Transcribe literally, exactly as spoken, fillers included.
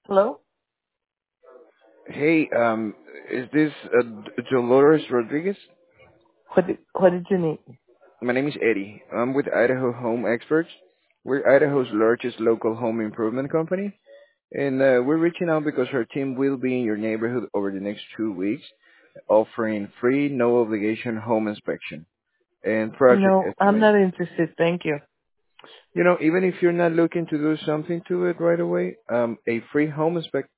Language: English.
Hello? Hey, um, is this uh, D- Dolores Rodriguez? What did, what did you need? My name is Eddie. I'm with Idaho Home Experts. We're Idaho's largest local home improvement company, and uh, we're reaching out because our team will be in your neighborhood over the next two weeks, offering free, no obligation home inspection and project No, I'm estimate. not interested. Thank you. You know, even if you're not looking to do something to it right away, um, a free home inspect